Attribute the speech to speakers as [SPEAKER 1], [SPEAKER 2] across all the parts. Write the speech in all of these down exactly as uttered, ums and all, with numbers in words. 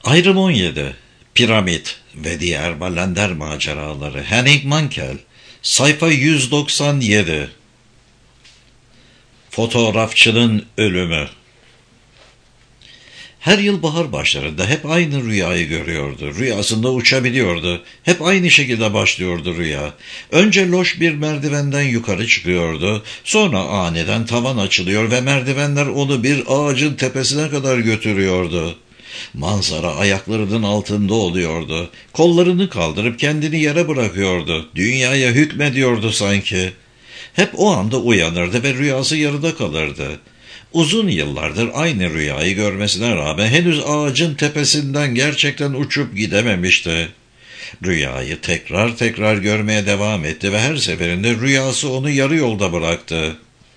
[SPEAKER 1] Ayrım on yedi. Piramit ve diğer Ballender maceraları. Henning Mankell. Sayfa yüz doksan yedi. Fotoğrafçının ölümü. Her yıl bahar başlarında hep aynı rüyayı görüyordu. Rüyasında uçabiliyordu. Hep aynı şekilde başlıyordu rüya. Önce loş bir merdivenden yukarı çıkıyordu. Sonra aniden tavan açılıyor ve merdivenler onu bir ağacın tepesine kadar götürüyordu. Manzara ayaklarının altında oluyordu. Kollarını kaldırıp kendini yere bırakıyordu. Dünyaya hükmediyordu sanki. Hep o anda uyanırdı ve rüyası yarıda kalırdı. Uzun yıllardır aynı rüyayı görmesine rağmen henüz ağacın tepesinden gerçekten uçup gidememişti. Rüyayı tekrar tekrar görmeye devam etti ve her seferinde rüyası onu yarı yolda bıraktı.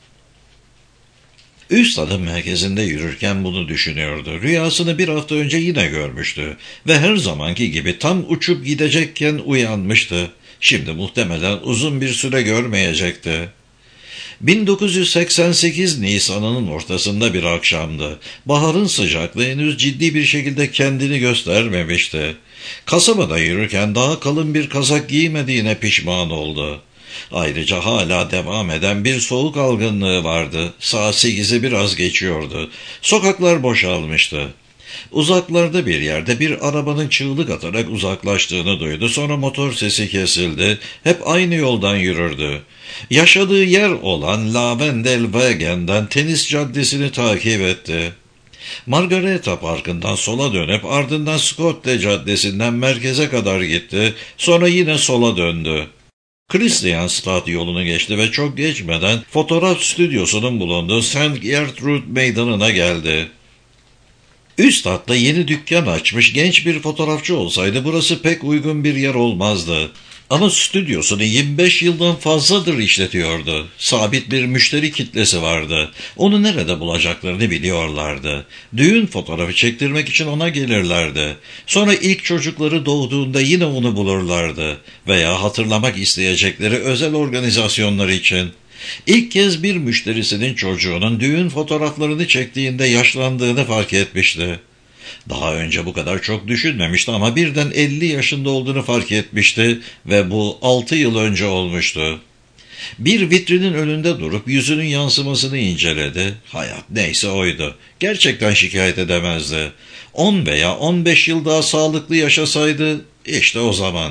[SPEAKER 1] Üstadın merkezinde yürürken bunu düşünüyordu. Rüyasını bir hafta önce yine görmüştü ve her zamanki gibi tam uçup gidecekken uyanmıştı. Şimdi muhtemelen uzun bir süre görmeyecekti. bin dokuz yüz seksen sekiz Nisan'ının ortasında bir akşamdı. Baharın sıcaklığı henüz ciddi bir şekilde kendini göstermemişti. Kasabada yürürken daha kalın bir kazak giymediğine pişman oldu. Ayrıca hala devam eden bir soğuk algınlığı vardı. Saat sekizi biraz geçiyordu. Sokaklar boşalmıştı. Uzaklarda bir yerde bir arabanın çığlık atarak uzaklaştığını duydu. Sonra motor sesi kesildi. Hep aynı yoldan yürürdü. Yaşadığı yer olan Lavendelwagen'den Tenis Caddesi'ni takip etti. Margareta Parkı'ndan sola dönüp ardından Skotte Caddesi'nden merkeze kadar gitti. Sonra yine sola döndü. Christianstadt yolunu geçti ve çok geçmeden fotoğraf stüdyosunun bulunduğu Saint Gertrude meydanına geldi. Üstad da yeni dükkan açmış genç bir fotoğrafçı olsaydı burası pek uygun bir yer olmazdı. Ama stüdyosunu yirmi beş yıldan fazladır işletiyordu. Sabit bir müşteri kitlesi vardı. Onu nerede bulacaklarını biliyorlardı. Düğün fotoğrafı çektirmek için ona gelirlerdi. Sonra ilk çocukları doğduğunda yine onu bulurlardı. Veya hatırlamak isteyecekleri özel organizasyonlar için. İlk kez bir müşterisinin çocuğunun düğün fotoğraflarını çektiğinde yaşlandığını fark etmişti. Daha önce bu kadar çok düşünmemişti ama birden elli yaşında olduğunu fark etmişti ve bu altı yıl önce olmuştu. Bir vitrinin önünde durup yüzünün yansımasını inceledi. Hayat neyse oydu. Gerçekten şikayet edemezdi. on veya on beş yıl daha sağlıklı yaşasaydı işte o zaman.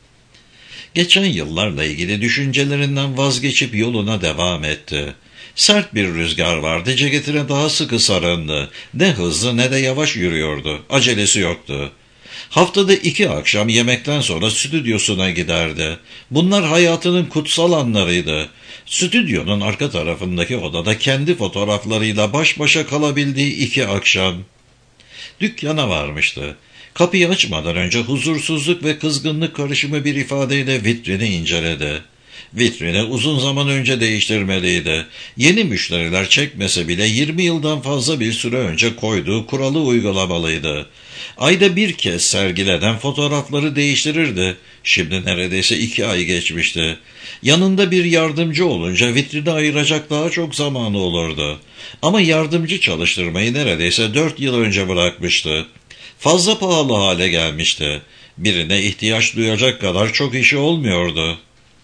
[SPEAKER 1] Geçen yıllarla ilgili düşüncelerinden vazgeçip yoluna devam etti. Sert bir rüzgar vardı, ceketine daha sıkı sarındı. Ne hızlı ne de yavaş yürüyordu, acelesi yoktu. Haftada iki akşam yemekten sonra stüdyosuna giderdi. Bunlar hayatının kutsal anlarıydı. Stüdyonun arka tarafındaki odada kendi fotoğraflarıyla baş başa kalabildiği iki akşam. Dükkana varmıştı. Kapıyı açmadan önce huzursuzluk ve kızgınlık karışımı bir ifadeyle vitrini inceledi. Vitrini uzun zaman önce değiştirmeliydi. Yeni müşteriler çekmese bile yirmi yıldan fazla bir süre önce koyduğu kuralı uygulamalıydı. Ayda bir kez sergilenen fotoğrafları değiştirirdi. Şimdi neredeyse iki ay geçmişti. Yanında bir yardımcı olunca vitrini ayıracak daha çok zamanı olurdu. Ama yardımcı çalıştırmayı neredeyse dört yıl önce bırakmıştı. Fazla pahalı hale gelmişti. Birine ihtiyaç duyacak kadar çok işi olmuyordu.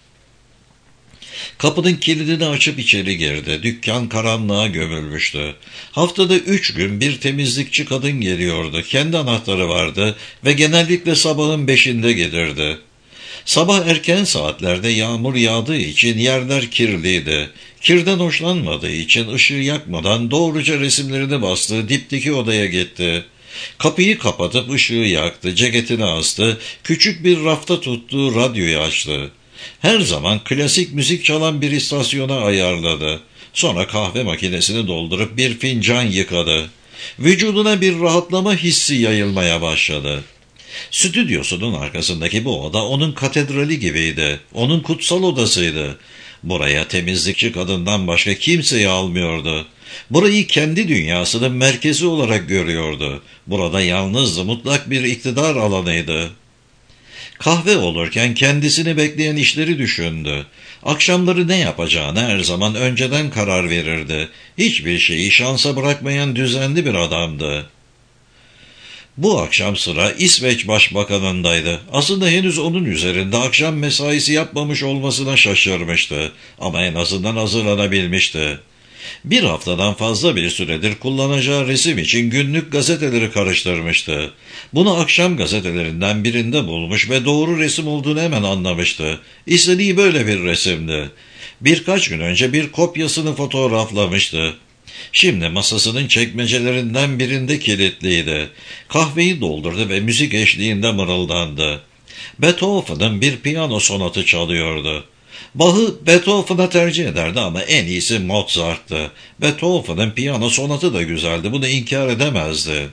[SPEAKER 1] Kapının kilidini açıp içeri girdi. Dükkan karanlığa gömülmüştü. Haftada üç gün bir temizlikçi kadın geliyordu. Kendi anahtarı vardı ve genellikle sabahın beşinde gelirdi. Sabah erken saatlerde yağmur yağdığı için yerler kirliydi. Kirden hoşlanmadığı için ışığı yakmadan doğruca resimlerini bastığı dipteki odaya gitti. Kapıyı kapatıp ışığı yaktı, ceketini astı, küçük bir rafta tuttuğu radyoyu açtı. Her zaman klasik müzik çalan bir istasyona ayarladı. Sonra kahve makinesini doldurup bir fincan yıkadı. Vücuduna bir rahatlama hissi yayılmaya başladı. Stüdyosunun arkasındaki bu oda onun katedrali gibiydi. Onun kutsal odasıydı. Buraya temizlikçi kadından başka kimseyi almıyordu. Burayı kendi dünyasının merkezi olarak görüyordu. Burada yalnızdı, mutlak bir iktidar alanıydı. Kahve olurken kendisini bekleyen işleri düşündü. Akşamları ne yapacağını her zaman önceden karar verirdi. Hiçbir şeyi şansa bırakmayan düzenli bir adamdı. Bu akşam sıra İsveç Başbakanı'ndaydı. Aslında henüz onun üzerinde akşam mesaisi yapmamış olmasına şaşırmıştı. Ama en azından hazırlanabilmişti. Bir haftadan fazla bir süredir kullanacağı resim için günlük gazeteleri karıştırmıştı. Bunu akşam gazetelerinden birinde bulmuş ve doğru resim olduğunu hemen anlamıştı. İstediği böyle bir resimdi. Birkaç gün önce bir kopyasını fotoğraflamıştı. Şimdi masasının çekmecelerinden birinde kilitliydi. Kahveyi doldurdu ve müzik eşliğinde mırıldandı. Beethoven'ın bir piyano sonatı çalıyordu. Bach'ı Beethoven'a tercih ederdi ama en iyisi Mozart'tı. Beethoven'ın piyano sonatı da güzeldi, bunu inkar edemezdi.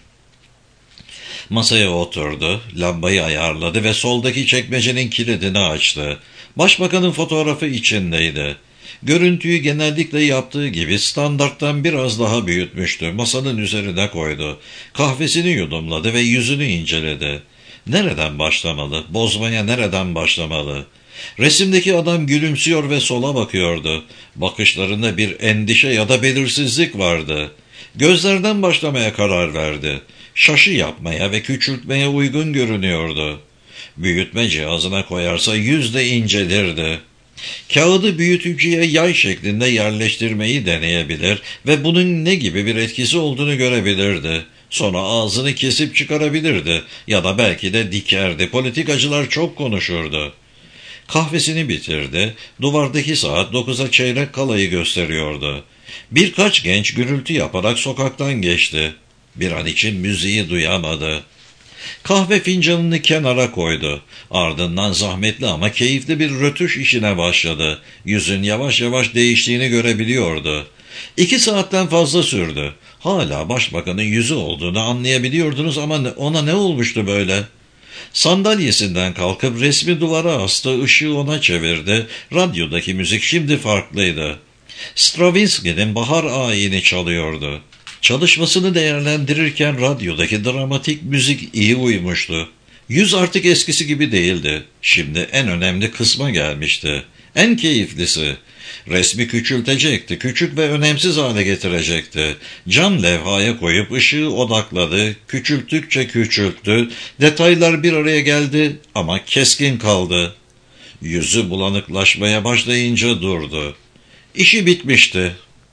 [SPEAKER 1] Masaya oturdu, lambayı ayarladı ve soldaki çekmecenin kilidini açtı. Başbakanın fotoğrafı içindeydi. Görüntüyü genellikle yaptığı gibi standarttan biraz daha büyütmüştü. Masanın üzerine koydu. Kahvesini yudumladı ve yüzünü inceledi. Nereden başlamalı? Bozmaya nereden başlamalı? Resimdeki adam gülümsüyor ve sola bakıyordu. Bakışlarında bir endişe ya da belirsizlik vardı. Gözlerden başlamaya karar verdi. Şaşı yapmaya ve küçültmeye uygun görünüyordu. Büyütme cihazına koyarsa yüz de incelirdi. Kağıdı büyütücüye yay şeklinde yerleştirmeyi deneyebilir ve bunun ne gibi bir etkisi olduğunu görebilirdi. Sonra ağzını kesip çıkarabilirdi ya da belki de dikerdi. Politikacılar çok konuşurdu. Kahvesini bitirdi. Duvardaki saat dokuza çeyrek kalayı gösteriyordu. Birkaç genç gürültü yaparak sokaktan geçti. Bir an için müziği duyamadı. Kahve fincanını kenara koydu. Ardından zahmetli ama keyifli bir rötuş işine başladı. Yüzün yavaş yavaş değiştiğini görebiliyordu. İki saatten fazla sürdü. Hala başbakanın yüzü olduğunu anlayabiliyordunuz ama ona ne olmuştu böyle? Sandalyesinden kalkıp resmi duvara astı, ışığı ona çevirdi. Radyodaki müzik şimdi farklıydı. Stravinsky'nin Bahar Ayini çalıyordu. Çalışmasını değerlendirirken radyodaki dramatik müzik iyi uymuştu. Yüz artık eskisi gibi değildi. Şimdi en önemli kısma gelmişti. En keyiflisi. Resmi küçültecekti, küçük ve önemsiz hale getirecekti. Cam levhaya koyup ışığı odakladı, küçülttükçe küçülttü, detaylar bir araya geldi ama keskin kaldı. Yüzü bulanıklaşmaya başlayınca durdu. İşi bitmişti.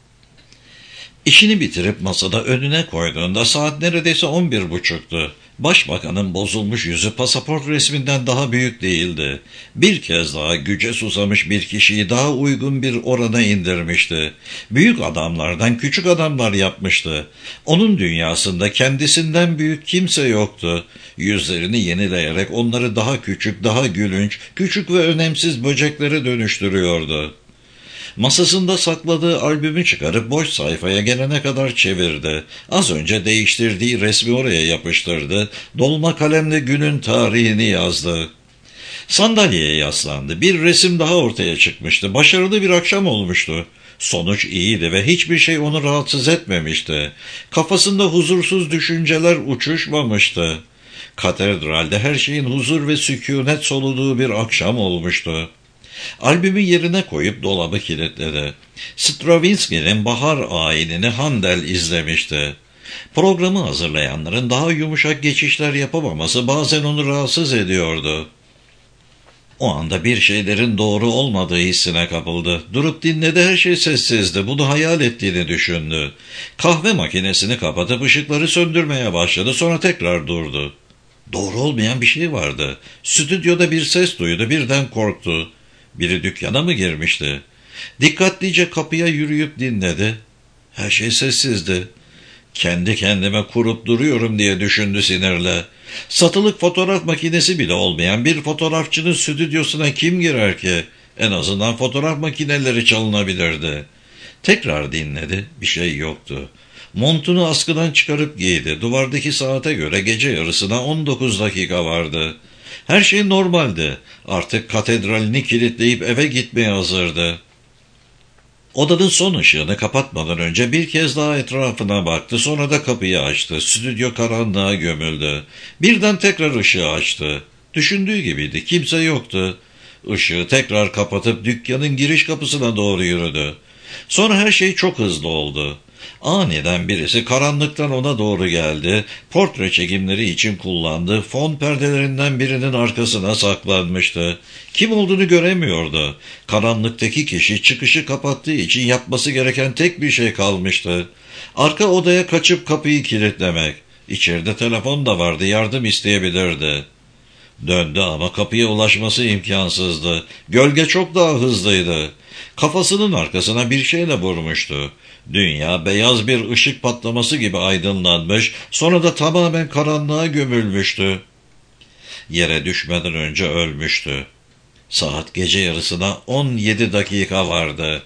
[SPEAKER 1] İşini bitirip masada önüne koyduğunda saat neredeyse on bir buçuktu. Başbakanın bozulmuş yüzü pasaport resminden daha büyük değildi. Bir kez daha güce susamış bir kişiyi daha uygun bir orana indirmişti. Büyük adamlardan küçük adamlar yapmıştı. Onun dünyasında kendisinden büyük kimse yoktu. Yüzlerini yenileyerek onları daha küçük, daha gülünç, küçük ve önemsiz böceklere dönüştürüyordu. Masasında sakladığı albümü çıkarıp boş sayfaya gelene kadar çevirdi. Az önce değiştirdiği resmi oraya yapıştırdı. Dolma kalemle günün tarihini yazdı. Sandalyeye yaslandı. Bir resim daha ortaya çıkmıştı. Başarılı bir akşam olmuştu. Sonuç iyiydi ve hiçbir şey onu rahatsız etmemişti. Kafasında huzursuz düşünceler uçuşmamıştı. Katedralde her şeyin huzur ve sükûnet soluduğu bir akşam olmuştu. Albümü yerine koyup dolabı kilitledi. Stravinsky'nin Bahar Ayini'ni Handel izlemişti. Programı hazırlayanların daha yumuşak geçişler yapamaması bazen onu rahatsız ediyordu. O anda bir şeylerin doğru olmadığı hissine kapıldı. Durup dinledi, her şey sessizdi. Bunu hayal ettiğini düşündü. Kahve makinesini kapatıp ışıkları söndürmeye başladı. Sonra tekrar durdu. Doğru olmayan bir şey vardı. Stüdyoda bir ses duydu. Birden korktu. Biri dükkana mı girmişti? Dikkatlice kapıya yürüyüp dinledi. Her şey sessizdi. Kendi kendime kurup duruyorum diye düşündü sinirle. Satılık fotoğraf makinesi bile olmayan bir fotoğrafçının stüdyosuna kim girer ki? En azından fotoğraf makineleri çalınabilirdi. Tekrar dinledi. Bir şey yoktu. Montunu askıdan çıkarıp giydi. Duvardaki saate göre gece yarısına on dokuz dakika vardı. Her şey normaldi. Artık katedralini kilitleyip eve gitmeye hazırdı. Odanın son ışığını kapatmadan önce bir kez daha etrafına baktı. Sonra da kapıyı açtı. Stüdyo karanlığa gömüldü. Birden tekrar ışığı açtı. Düşündüğü gibiydi. Kimse yoktu. Işığı tekrar kapatıp dükkanın giriş kapısına doğru yürüdü. Sonra her şey çok hızlı oldu. Aniden birisi karanlıktan ona doğru geldi, portre çekimleri için kullandığı fon perdelerinden birinin arkasına saklanmıştı. Kim olduğunu göremiyordu. Karanlıktaki kişi çıkışı kapattığı için yapması gereken tek bir şey kalmıştı. Arka odaya kaçıp kapıyı kilitlemek. İçeride telefon da vardı, yardım isteyebilirdi. Döndü ama kapıya ulaşması imkansızdı. Gölge çok daha hızlıydı. Kafasının arkasına bir şeyle vurmuştu. Dünya beyaz bir ışık patlaması gibi aydınlanmış, sonra da tamamen karanlığa gömülmüştü. Yere düşmeden önce ölmüştü. Saat gece yarısına on yedi dakika vardı.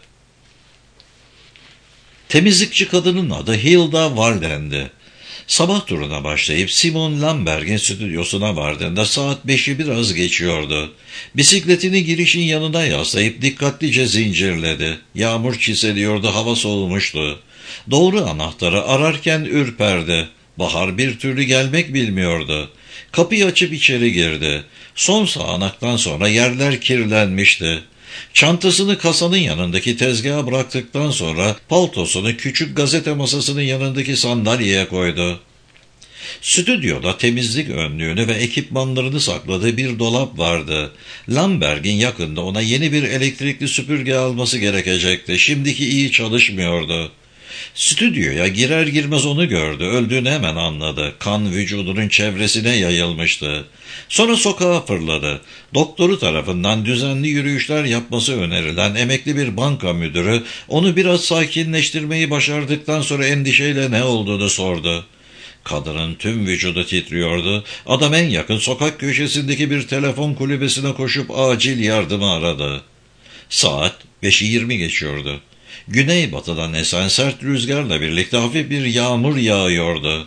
[SPEAKER 1] Temizlikçi kadının adı Hilda Walden'di. Sabah turuna başlayıp Simon Lamberg'in stüdyosuna vardığında saat beşi biraz geçiyordu. Bisikletini girişin yanına yaslayıp dikkatlice zincirledi. Yağmur çiseliyordu, hava soğumuştu. Doğru anahtarı ararken ürperdi. Bahar bir türlü gelmek bilmiyordu. Kapıyı açıp içeri girdi. Son sağanaktan sonra yerler kirlenmişti. Çantasını kasanın yanındaki tezgaha bıraktıktan sonra paltosunu küçük gazete masasının yanındaki sandalyeye koydu. Stüdyoda temizlik önlüğünü ve ekipmanlarını sakladığı bir dolap vardı. Lamberg'in yakında ona yeni bir elektrikli süpürge alması gerekecekti. Şimdiki iyi çalışmıyordu. Stüdyoya girer girmez onu gördü. Öldüğünü hemen anladı. Kan vücudunun çevresine yayılmıştı. Sonra sokağa fırladı. Doktoru tarafından düzenli yürüyüşler yapması önerilen emekli bir banka müdürü onu biraz sakinleştirmeyi başardıktan sonra endişeyle ne olduğunu sordu. Kadının tüm vücudu titriyordu. Adam en yakın sokak köşesindeki bir telefon kulübesine koşup acil yardımı aradı. Saat beşi yirmi geçiyordu. Güneybatıdan esen sert rüzgarla birlikte hafif bir yağmur yağıyordu.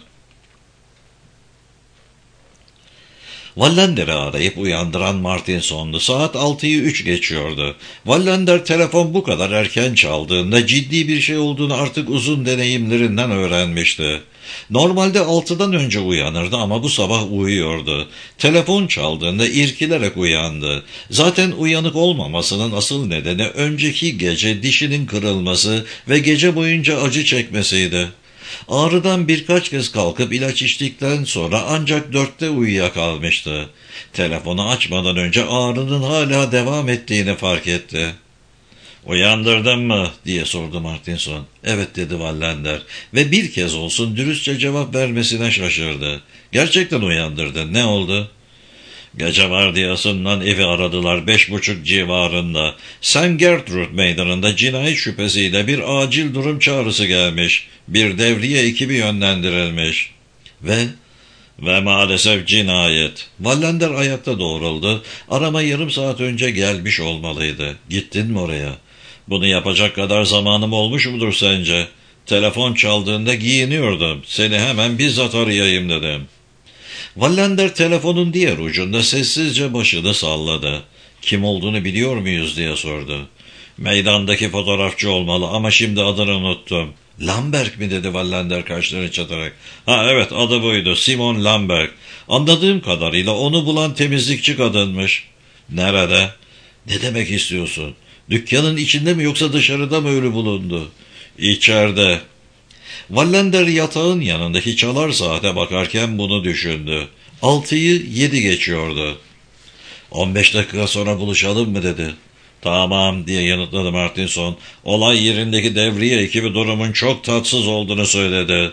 [SPEAKER 1] Wallender'i arayıp uyandıran Martinson'du. Saat altıyı üç geçiyordu. Wallender telefon bu kadar erken çaldığında ciddi bir şey olduğunu artık uzun deneyimlerinden öğrenmişti. Normalde altıdan önce uyanırdı ama bu sabah uyuyordu. Telefon çaldığında irkilerek uyandı. Zaten uyanık olmamasının asıl nedeni önceki gece dişinin kırılması ve gece boyunca acı çekmesiydi. Ağrıdan birkaç kez kalkıp ilaç içtikten sonra ancak dörtte uyuyakalmıştı. Telefonu açmadan önce ağrının hala devam ettiğini fark etti. "Uyandırdın mı?" diye sordu Martinson. "Evet," dedi Wallender ve bir kez olsun dürüstçe cevap vermesine şaşırdı. "Gerçekten uyandırdın. Ne oldu?" "Gece vardiyasından evi aradılar beş buçuk civarında. Saint Gertrude meydanında cinayet şüphesiyle bir acil durum çağrısı gelmiş. Bir devriye ekibi yönlendirilmiş. Ve... Ve maalesef cinayet." Wallender ayakta doğruldu. "Arama yarım saat önce gelmiş olmalıydı. Gittin mi oraya?" "Bunu yapacak kadar zamanım olmuş mudur sence? Telefon çaldığında giyiniyordum. Seni hemen bizzat arayayım dedim." Wallender telefonun diğer ucunda sessizce başını salladı. "Kim olduğunu biliyor muyuz?" diye sordu. "Meydandaki fotoğrafçı olmalı ama şimdi adını unuttum." "Lamberg mi?" dedi Wallender kaşlarını çatarak. "Ha evet, adı buydu. Simon Lamberg. Anladığım kadarıyla onu bulan temizlikçi kadınmış." "Nerede?" "Ne demek istiyorsun? Dükkanın içinde mi yoksa dışarıda mı ölü bulundu?" "İçeride." Wallender yatağın yanındaki çalar saate bakarken bunu düşündü. Altıyı yedi geçiyordu. "On beş dakika sonra buluşalım mı?" dedi. "Tamam," diye yanıtladı Martinson. "Olay yerindeki devriye ekibi durumun çok tatsız olduğunu söyledi."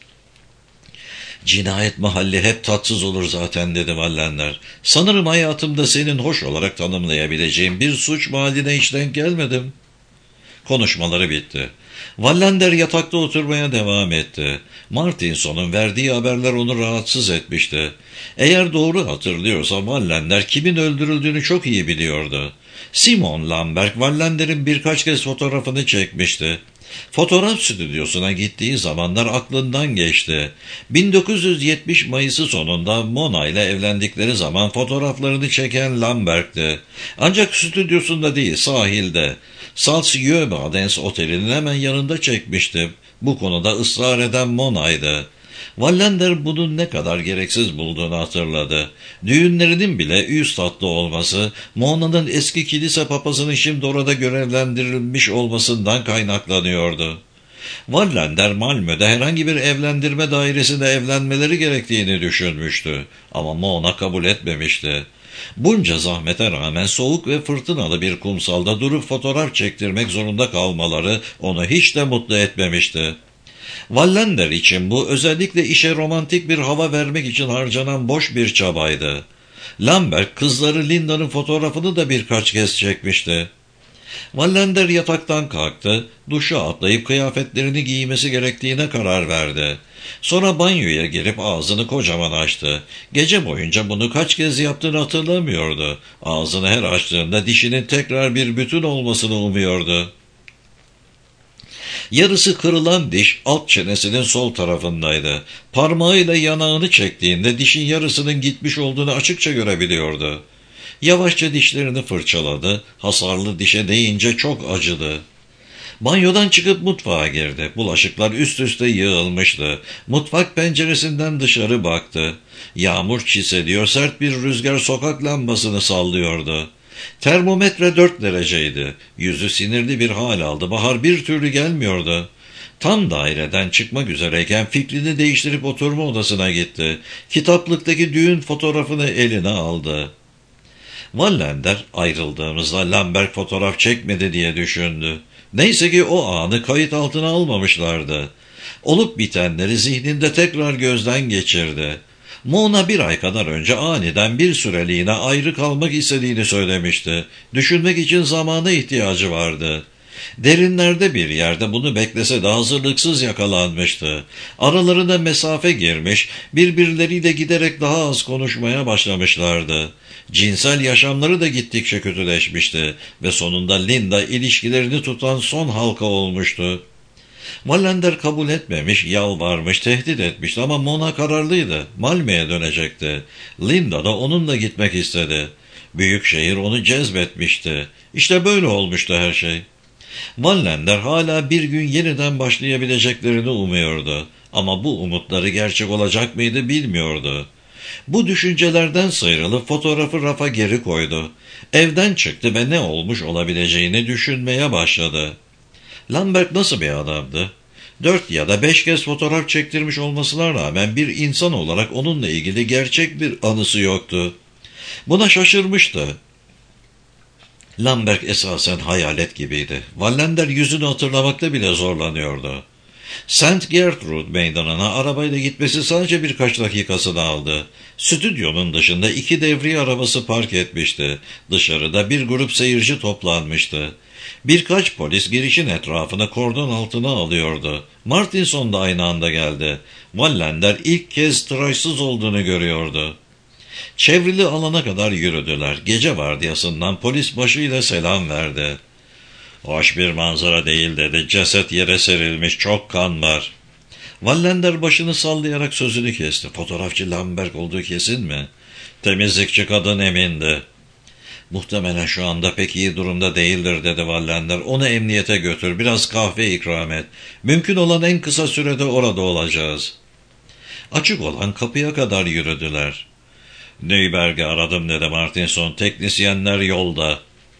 [SPEAKER 1] "Cinayet mahalli hep tatsız olur zaten," dedi Wallender. "Sanırım hayatımda senin hoş olarak tanımlayabileceğin bir suç mahalline hiç denk gelmedim." Konuşmaları bitti. Wallender yatakta oturmaya devam etti. Martinson'un verdiği haberler onu rahatsız etmişti. Eğer doğru hatırlıyorsa Wallender kimin öldürüldüğünü çok iyi biliyordu. Simon Lamberg Wallender'in birkaç kez fotoğrafını çekmişti. Fotoğraf stüdyosuna gittiği zamanlar aklından geçti. bin dokuz yüz yetmiş Mayıs'ı sonunda Mona ile evlendikleri zaman fotoğraflarını çeken Lamberg'ti. Ancak stüdyosunda değil, sahilde. Salzgiebadens Oteli'nin hemen yanında çekmişti. Bu konuda ısrar eden Mona'ydı. Wallender bunun ne kadar gereksiz bulduğunu hatırladı. Düğünlerinin bile üstatlı olması, Mona'nın eski kilise papazının şimdi orada görevlendirilmiş olmasından kaynaklanıyordu. Wallander Malmö'de herhangi bir evlendirme dairesinde evlenmeleri gerektiğini düşünmüştü. Ama Mona kabul etmemişti. Bunca zahmete rağmen soğuk ve fırtınalı bir kumsalda durup fotoğraf çektirmek zorunda kalmaları onu hiç de mutlu etmemişti. Wallander için bu özellikle işe romantik bir hava vermek için harcanan boş bir çabaydı. Lambert kızları Linda'nın fotoğrafını da birkaç kez çekmişti. Wallander yataktan kalktı, duşa atlayıp kıyafetlerini giymesi gerektiğine karar verdi. Sonra banyoya girip ağzını kocaman açtı. Gece boyunca bunu kaç kez yaptığını hatırlamıyordu. Ağzını her açtığında dişinin tekrar bir bütün olmasını umuyordu. Yarısı kırılan diş alt çenesinin sol tarafındaydı. Parmağıyla yanağını çektiğinde dişin yarısının gitmiş olduğunu açıkça görebiliyordu. Yavaşça dişlerini fırçaladı. Hasarlı dişe değince çok acıdı. Banyodan çıkıp mutfağa girdi. Bulaşıklar üst üste yığılmıştı. Mutfak penceresinden dışarı baktı. Yağmur çiseliyor, sert bir rüzgar sokak lambasını sallıyordu. Termometre dört dereceydi. Yüzü sinirli bir hal aldı. Bahar bir türlü gelmiyordu. Tam daireden çıkmak üzereyken fikrini değiştirip oturma odasına gitti. Kitaplıktaki düğün fotoğrafını eline aldı. Wallander ayrıldığımızda Lambert fotoğraf çekmedi diye düşündü. Neyse ki o anı kayıt altına almamışlardı. Olup bitenleri zihninde tekrar gözden geçirdi. Mona bir ay kadar önce aniden bir süreliğine ayrı kalmak istediğini söylemişti. Düşünmek için zamana ihtiyacı vardı. Derinlerde bir yerde bunu beklese de hazırlıksız yakalanmıştı. Aralarına mesafe girmiş, birbirleriyle giderek daha az konuşmaya başlamışlardı. Cinsel yaşamları da gittikçe kötüleşmişti ve sonunda Linda ilişkilerini tutan son halka olmuştu. Wallander kabul etmemiş, yalvarmış, tehdit etmişti ama Mona kararlıydı. Malmö'ye dönecekti. Linda da onunla gitmek istedi. Büyük şehir onu cezbetmişti. İşte böyle olmuştu her şey. Wallander hala bir gün yeniden başlayabileceklerini umuyordu. Ama bu umutları gerçek olacak mıydı bilmiyordu. Bu düşüncelerden sıyrılıp fotoğrafı rafa geri koydu. Evden çıktı ve ne olmuş olabileceğini düşünmeye başladı. Lambert nasıl bir adamdı? Dört ya da beş kez fotoğraf çektirmiş olmasına rağmen bir insan olarak onunla ilgili gerçek bir anısı yoktu. Buna şaşırmıştı. Lambert esasen hayalet gibiydi. Wallander yüzünü hatırlamakta bile zorlanıyordu. Saint Gertrude meydanına arabayla gitmesi sadece birkaç dakikasını aldı. Stüdyonun dışında iki devriye arabası park etmişti. Dışarıda bir grup seyirci toplanmıştı. Birkaç polis girişin etrafını kordon altına alıyordu. Martinson da aynı anda geldi. Wallander ilk kez tıraşsız olduğunu görüyordu. Çevrili alana kadar yürüdüler. Gece vardiyasından polis başıyla selam verdi. "Hoş bir manzara değil," dedi. "Ceset yere serilmiş, çok kan var." Wallander başını sallayarak sözünü kesti. "Fotoğrafçı Lambert olduğu kesin mi?" "Temizlikçi kadın emindi." "Muhtemelen şu anda pek iyi durumda değildir," dedi Wallander. "Onu emniyete götür, biraz kahve ikram et. Mümkün olan en kısa sürede orada olacağız." Açık olan kapıya kadar yürüdüler. "Neyberg'i aradım," dedi Martinson. "Teknisyenler yolda."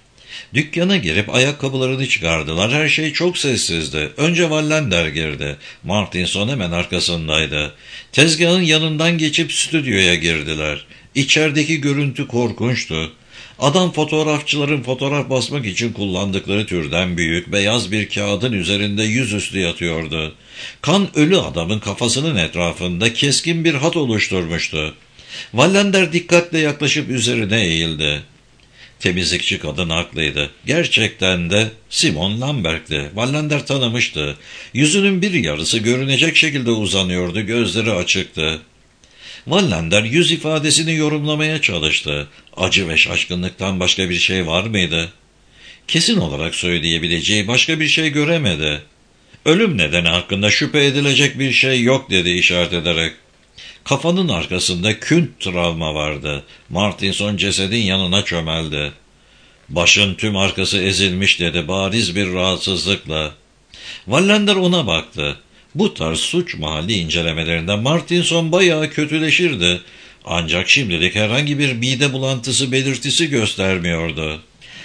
[SPEAKER 1] Dükkana girip ayakkabılarını çıkardılar. Her şey çok sessizdi. Önce Wallander girdi. Martinson hemen arkasındaydı. Tezgahın yanından geçip stüdyoya girdiler. İçerideki görüntü korkunçtu. Adam fotoğrafçıların fotoğraf basmak için kullandıkları türden büyük, beyaz bir kağıdın üzerinde yüzüstü yatıyordu. Kan ölü adamın kafasının etrafında keskin bir hat oluşturmuştu. Wallander dikkatle yaklaşıp üzerine eğildi. Temizlikçi kadın haklıydı. Gerçekten de Simon Lambert'ti. Wallander tanımıştı. Yüzünün bir yarısı görünecek şekilde uzanıyordu, gözleri açıktı. Wallander yüz ifadesini yorumlamaya çalıştı. Acı ve şaşkınlıktan başka bir şey var mıydı? Kesin olarak söyleyebileceği başka bir şey göremedi. "Ölüm nedeni hakkında şüphe edilecek bir şey yok," dedi işaret ederek. Kafanın arkasında künt travma vardı. Martinson cesedin yanına çömeldi. "Başın tüm arkası ezilmiş," dedi bariz bir rahatsızlıkla. Wallander ona baktı. Bu tarz suç mahalli incelemelerinde Martinson bayağı kötüleşirdi. Ancak şimdilik herhangi bir mide bulantısı belirtisi göstermiyordu.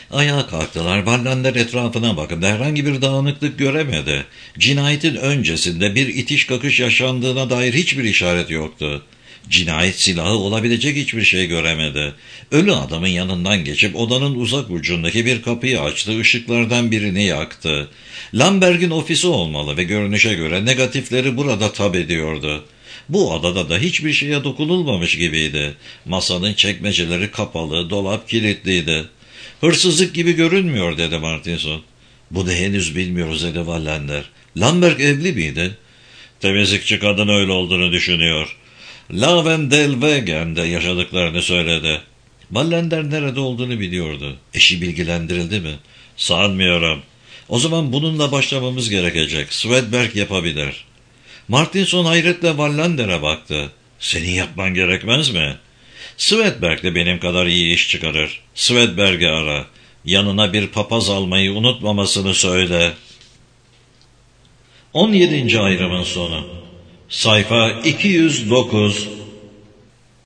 [SPEAKER 1] Ayağa kalktılar. Wallander etrafına bakındı. Herhangi bir dağınıklık göremedi. Cinayetin öncesinde bir itiş kakış yaşandığına dair hiçbir işaret yoktu. Cinayet silahı olabilecek hiçbir şey göremedi. Ölü adamın yanından geçip odanın uzak ucundaki bir kapıyı açtı, ışıklardan birini yaktı. Lamberg'in ofisi olmalı ve görünüşe göre negatifleri burada tab ediyordu. Bu odada da hiçbir şeye dokunulmamış gibiydi. Masanın çekmeceleri kapalı, dolap kilitliydi. Hırsızlık gibi görünmüyor dedi Martinson. Bunu henüz bilmiyoruz dedi Wallander. Lamberg evli miydi? Temizlikçi kadın öyle olduğunu düşünüyor. Lavendelwegen'de yaşadıklarını söyledi. Wallander nerede olduğunu biliyordu. Eşi bilgilendirildi mi? Sanmıyorum. O zaman bununla başlamamız gerekecek. Swedberg yapabilir. Martinson hayretle Wallander'e baktı. Senin yapman gerekmez mi? Swedberg de benim kadar iyi iş çıkarır. Swedberg'i ara. Yanına bir papaz almayı unutmamasını söyle. on yedinci ayrımın sonu. Sayfa iki yüz dokuz